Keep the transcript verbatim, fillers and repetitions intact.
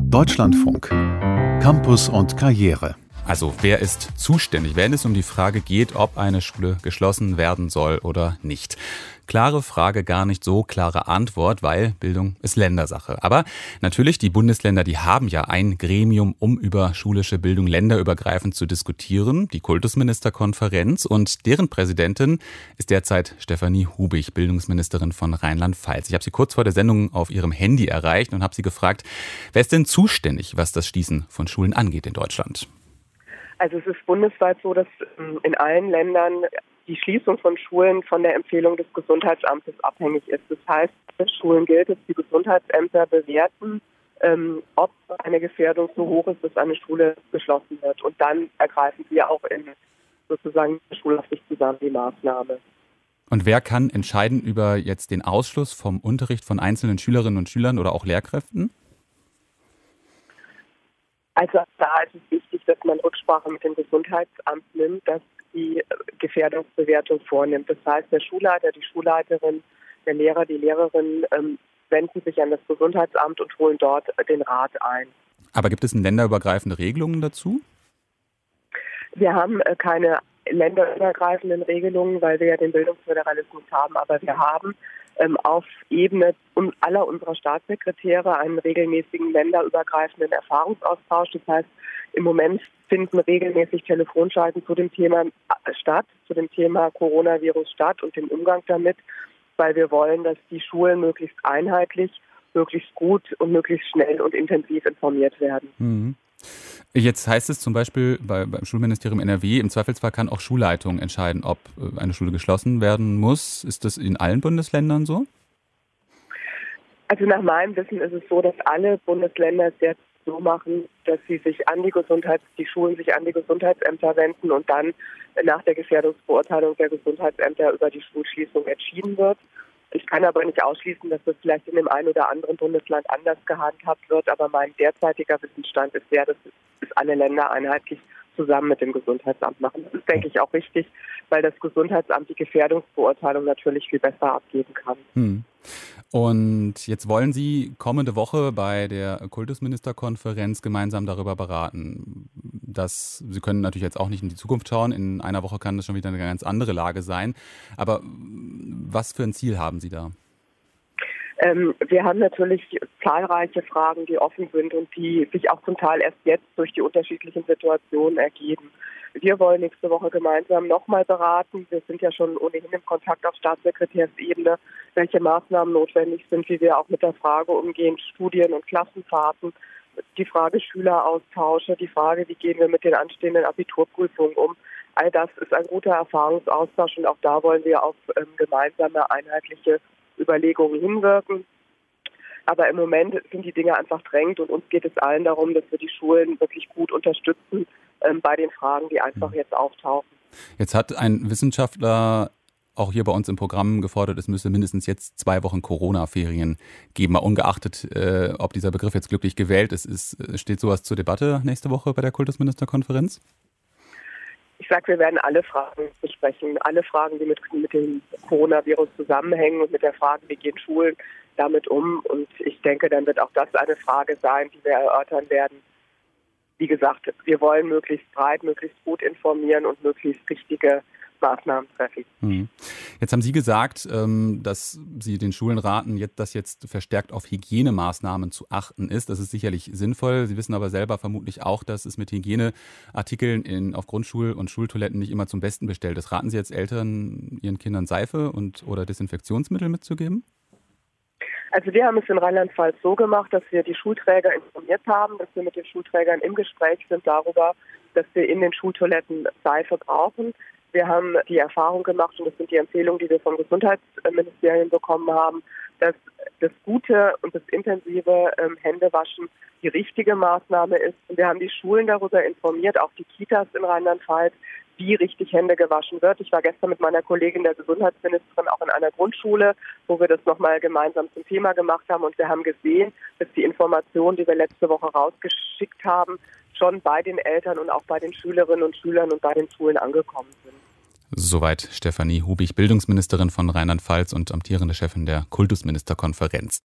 Deutschlandfunk. Campus und Karriere. Also wer ist zuständig, wenn es um die Frage geht, ob eine Schule geschlossen werden soll oder nicht? Klare Frage, gar nicht so klare Antwort, weil Bildung ist Ländersache. Aber natürlich, die Bundesländer, die haben ja ein Gremium, um über schulische Bildung länderübergreifend zu diskutieren, die Kultusministerkonferenz. Und deren Präsidentin ist derzeit Stefanie Hubich, Bildungsministerin von Rheinland-Pfalz. Ich habe sie kurz vor der Sendung auf ihrem Handy erreicht und habe sie gefragt, wer ist denn zuständig, was das Schließen von Schulen angeht in Deutschland? Also es ist bundesweit so, dass in allen Ländern die Schließung von Schulen von der Empfehlung des Gesundheitsamtes abhängig ist. Das heißt, für Schulen gilt es, die Gesundheitsämter bewerten, ähm, ob eine Gefährdung so hoch ist, dass eine Schule geschlossen wird. Und dann ergreifen wir auch in sozusagen schulaufsicht zusammen die Maßnahme. Und wer kann entscheiden über jetzt den Ausschluss vom Unterricht von einzelnen Schülerinnen und Schülern oder auch Lehrkräften? Also da ist es wichtig, dass man Rücksprache mit dem Gesundheitsamt nimmt, dass die Gefährdungsbewertung vornimmt. Das heißt, der Schulleiter, die Schulleiterin, der Lehrer, die Lehrerin ähm, wenden sich an das Gesundheitsamt und holen dort den Rat ein. Aber gibt es denn länderübergreifende Regelungen dazu? Wir haben äh, keine länderübergreifenden Regelungen, weil wir ja den Bildungsföderalismus haben, aber wir haben ähm, auf Ebene aller unserer Staatssekretäre einen regelmäßigen länderübergreifenden Erfahrungsaustausch. Das heißt, im Moment finden regelmäßig Telefonschalten zu dem Thema statt, zu dem Thema Coronavirus statt und dem Umgang damit, weil wir wollen, dass die Schulen möglichst einheitlich, möglichst gut und möglichst schnell und intensiv informiert werden. Mhm. Jetzt heißt es zum Beispiel bei, beim Schulministerium N R W, im Zweifelsfall kann auch Schulleitung entscheiden, ob eine Schule geschlossen werden muss. Ist das in allen Bundesländern so? Also nach meinem Wissen ist es so, dass alle Bundesländer es jetzt so machen, dass sie sich an die Gesundheits, die Schulen sich an die Gesundheitsämter wenden und dann nach der Gefährdungsbeurteilung der Gesundheitsämter über die Schulschließung entschieden wird. Ich kann aber nicht ausschließen, dass das vielleicht in dem einen oder anderen Bundesland anders gehandhabt wird, aber mein derzeitiger Wissensstand ist der, dass es alle Länder einheitlich zusammen mit dem Gesundheitsamt machen. Das ist, denke ich, auch richtig, weil das Gesundheitsamt die Gefährdungsbeurteilung natürlich viel besser abgeben kann. Hm. Und jetzt wollen Sie kommende Woche bei der Kultusministerkonferenz gemeinsam darüber beraten. Dass Sie können natürlich jetzt auch nicht in die Zukunft schauen. In einer Woche kann das schon wieder eine ganz andere Lage sein. Aber was für ein Ziel haben Sie da? Ähm, wir haben natürlich zahlreiche Fragen, die offen sind und die sich auch zum Teil erst jetzt durch die unterschiedlichen Situationen ergeben. Wir wollen nächste Woche gemeinsam nochmal beraten. Wir sind ja schon ohnehin im Kontakt auf Staatssekretärsebene, welche Maßnahmen notwendig sind, wie wir auch mit der Frage umgehen, Studien- und Klassenfahrten, die Frage Schüleraustausche, die Frage, wie gehen wir mit den anstehenden Abiturprüfungen um. All das ist ein guter Erfahrungsaustausch und auch da wollen wir auf ähm, gemeinsame, einheitliche Überlegungen hinwirken. Aber im Moment sind die Dinge einfach drängend und uns geht es allen darum, dass wir die Schulen wirklich gut unterstützen ähm, bei den Fragen, die einfach jetzt auftauchen. Jetzt hat ein Wissenschaftler auch hier bei uns im Programm gefordert, es müsse mindestens jetzt zwei Wochen Corona-Ferien geben. Mal ungeachtet, äh, ob dieser Begriff jetzt glücklich gewählt ist, ist, steht sowas zur Debatte nächste Woche bei der Kultusministerkonferenz? Ich sage, wir werden alle Fragen besprechen, alle Fragen, die mit, mit dem Coronavirus zusammenhängen und mit der Frage, wie gehen Schulen damit um. Und ich denke, dann wird auch das eine Frage sein, die wir erörtern werden. Wie gesagt, wir wollen möglichst breit, möglichst gut informieren und möglichst richtige Maßnahmen treffen. Hm. Jetzt haben Sie gesagt, dass Sie den Schulen raten, dass jetzt verstärkt auf Hygienemaßnahmen zu achten ist. Das ist sicherlich sinnvoll. Sie wissen aber selber vermutlich auch, dass es mit Hygieneartikeln in, auf Grundschul- und Schultoiletten nicht immer zum Besten bestellt ist. Raten Sie jetzt Eltern, ihren Kindern Seife und oder Desinfektionsmittel mitzugeben? Also wir haben es in Rheinland-Pfalz so gemacht, dass wir die Schulträger informiert haben, dass wir mit den Schulträgern im Gespräch sind darüber, dass wir in den Schultoiletten Seife brauchen. Wir haben die Erfahrung gemacht, und das sind die Empfehlungen, die wir vom Gesundheitsministerium bekommen haben, dass das gute und das intensive ähm, Händewaschen die richtige Maßnahme ist. Und wir haben die Schulen darüber informiert, auch die Kitas in Rheinland-Pfalz, wie richtig Hände gewaschen wird. Ich war gestern mit meiner Kollegin, der Gesundheitsministerin, auch in einer Grundschule, wo wir das nochmal gemeinsam zum Thema gemacht haben. Und wir haben gesehen, dass die Informationen, die wir letzte Woche rausgeschickt haben, schon bei den Eltern und auch bei den Schülerinnen und Schülern und bei den Schulen angekommen sind. Soweit Stefanie Hubich, Bildungsministerin von Rheinland-Pfalz und amtierende Chefin der Kultusministerkonferenz.